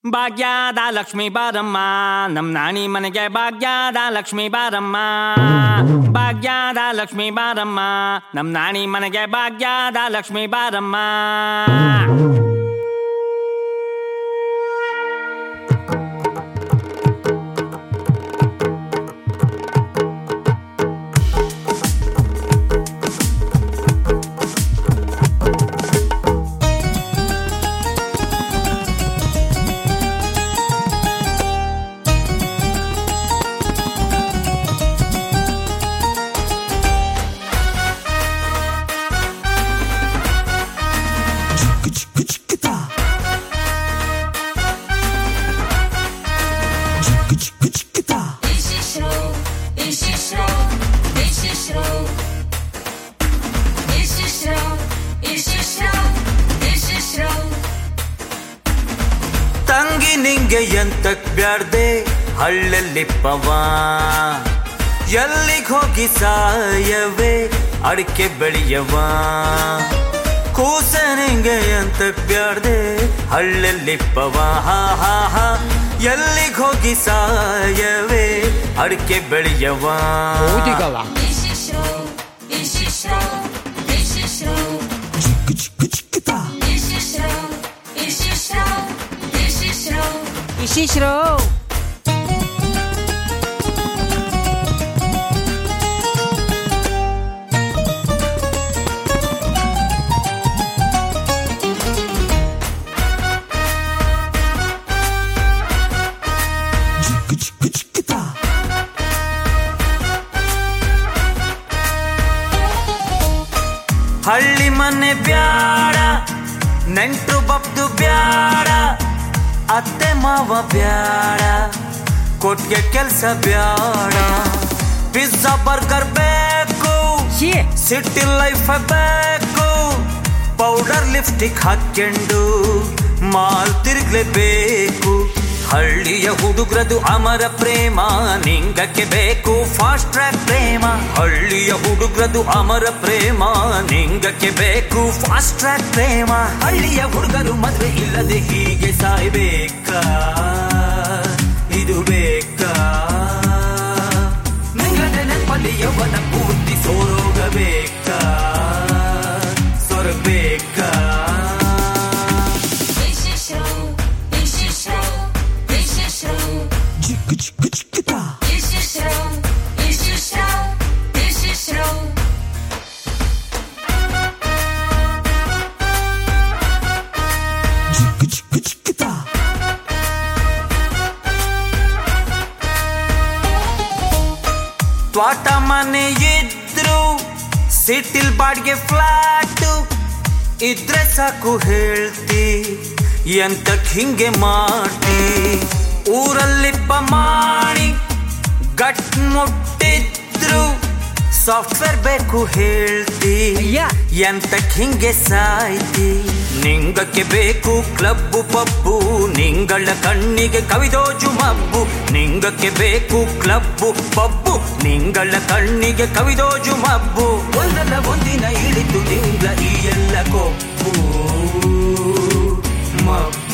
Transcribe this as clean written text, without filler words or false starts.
ಭಾಗ್ಯದ ಲಕ್ಷ್ಮೀ ಬಾರಮ್ಮ ನಮ್ ನಾಣಿ ಮನೆಗೆ ಭಾಗ್ಯದ ಲಕ್ಷ್ಮೀ ಬಾರಮ್ಮ ಭಾಗ್ಯದ ಲಕ್ಷ್ಮೀ ಬಾರಮ್ಮ ನಮ್ ನಾಣಿ ಮನೆಗೆ ಭಾಗ್ಯದ ಲಕ್ಷ್ಮೀ ಬಾರಮ್ಮ ತಂಗಿ ನಿಂಗೆ ಎಂತಕ್ ಬ್ಯಾಡ್ದೆ ಹಳ್ಳಲ್ಲಿಪ್ಪವ ಎಲ್ಲಿಗ್ ಹೋಗಿ ಸಾಯವೇ ಅಡಿಕೆ ಬೆಳೆಯವ ಕೂಸ ನಿಂಗೆ ಎಂತಕ್ ಬ್ಯಾಡ್ದೆ ಹಳ್ಳಲ್ಲಿಪ್ಪವ ಹಾ ಹಾ ಹಾ ಎಲ್ಲಿಗ್ ಹೋಗಿ ಸಾಯವೇ ಅಡಿಕೆ ಬೆಳೆಯವ ಇಶಿಶ್ರೋ ಹಳ್ಳಿ ಮನೆ ಬ್ಯಾಡ ನೆಂಟ್ರು ಬಬ್ದು ಬ್ಯಾಡ ಅತ್ತೆ ಮಾವ ಬ್ಯಾಡ ಕೊಟ್ಗೆ ಕೆಲ್ಸ ಬ್ಯಾಡ ಪಿಜ್ಜಾ ಬರ್ಗರ್ ಬೇಕು ಸಿಟಿ ಲೈಫ್ ಬೇಕು ಪೌಡರ್ ಲಿಪ್ಸ್ಟಿಕ್ ಹಾಕ್ಕೊಂಡು ಮಾಲ್ ತಿರುಗ್ಲೇಬೇಕು ಹಳ್ಳಿಯ ಹುಡುಗ್ರದು ಅಮರ ಪ್ರೇಮ ನಿಂಗಕ್ಕೆ ಬೇಕು ಫಾಸ್ಟ್ ಟ್ರ್ಯಾಕ್ ಪ್ರೇಮ ಹಳ್ಳಿಯ ಹುಡುಗ್ರದು ಅಮರ ಪ್ರೇಮ ನಿಂಗಕ್ಕೆ ಬೇಕು ಫಾಸ್ಟ್ ಟ್ರ್ಯಾಕ್ ಪ್ರೇಮ ಹಳ್ಳಿಯ ಹುಡುಗರು ಮದುವೆ ಇಲ್ಲದೆ ಹೀಗೆ ಸಾಯ್ಬೇಕಾ ಇದು ಬೇಕಾ ನಿಂಗನೆ ನೆನಪಲ್ಲಿ ಯೌವನ ಪೂರ್ತಿ ಸೋರೋಗಬೇಕಾ ಸೊರಬೇಕಾ ತ್ವಾಟ ಮನೆ ಇದ್ರು ಸಿಟಿಲ್ ಬಾಡ್ಗೆ ಫ್ಲಾಟು ಇದ್ರೆ ಸಾಕು ಹೇಳ್ತಿ ಎಂತಕ್ ಹಿಂಗೆ ಮಾಡ್ತಿ ಊರಲ್ಲಿಪ್ಪ ಮಾಡಿ ಗಟ್ ಮುಟ್ಟಿದ್ರು ಸಾಫ್ಟ್ವೇರ್ ಬೇಕು ಹೇಳ್ತಿ ಎಂತಕ್ ಹಿಂಗೆ ಸಾಯ್ತಿ ನಿಂಗಕ್ಕೆ ಬೇಕು ಕ್ಲಬ್ಬು ಪಬ್ಬು ನಿಂಗಳ ಕಣ್ಣಿಗೆ ಕವಿದೋಜು ಮಬ್ಬು ನಿಂಗಕ್ಕೆ ಬೇಕು ಕ್ಲಬ್ಬು ಪಬ್ಬು ನಿಂಗಳ ಕಣ್ಣಿಗೆ ಕವಿದೋಜು ಮಬ್ಬು ಒಂದಲ್ಲ ಒಂದಿನ ಇಳಿತು ನಿಂಗ ಈ ಎಲ್ಲ ಕೊಬ್ಬು ಮಬ್ಬು